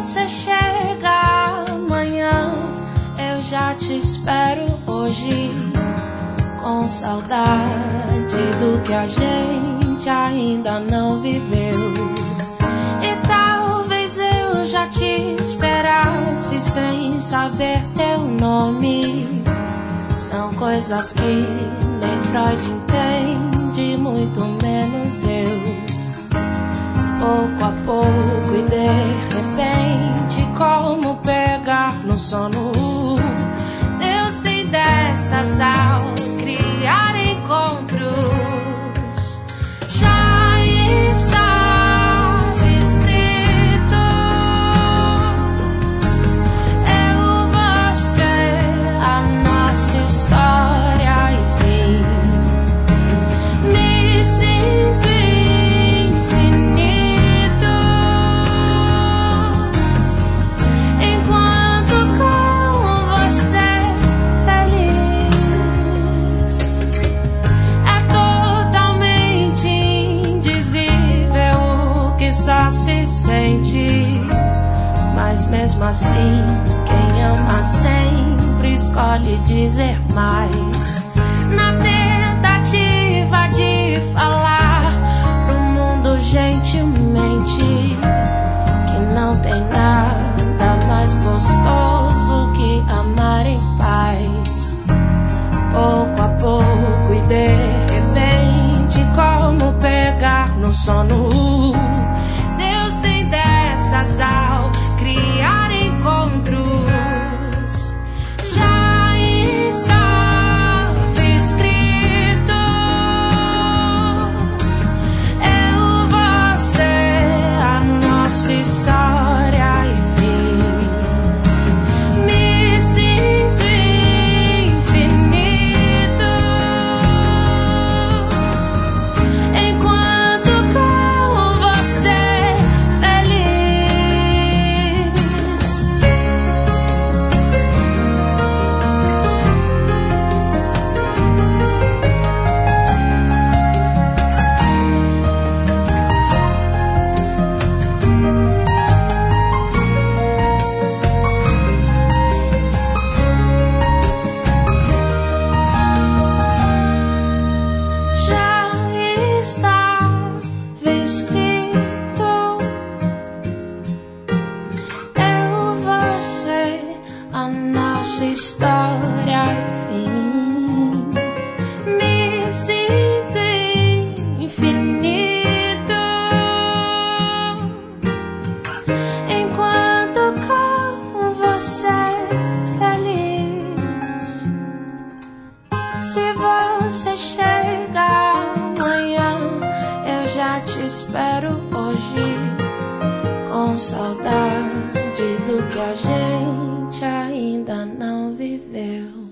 você chega amanhã, eu já te espero hoje, com saudade do que a gente ainda não viveu. E talvez eu já te esperasse sem saber teu nome. São coisas que nem Freud entende, muito menos eu. Pouco a pouco e de repente, como pegar no sono. Deus tem dessas ao criar encontros. Já está escrito, eu, você, a nossa história e fim. Me sinto infinito enquanto com você feliz. É totalmente indizível o que só se sente, mas mesmo assim quem ama sempre escolhe dizer mais, na tentativa de falar pro mundo gentilmente que não tem nada mais gostoso que amar em paz. Pouco a pouco e de repente, como pegar no sono. Deus tem dessas ao criar encontros. Já estava escrito, eu, você, a nossa história e fim. Me sinto infinito enquanto com você feliz. Já estava escrito, eu, você, a nossa história e fim. Me sinto infinito enquanto com você feliz. Se você chega amanhã, eu já te espero hoje, com saudade do que a gente ainda não viveu.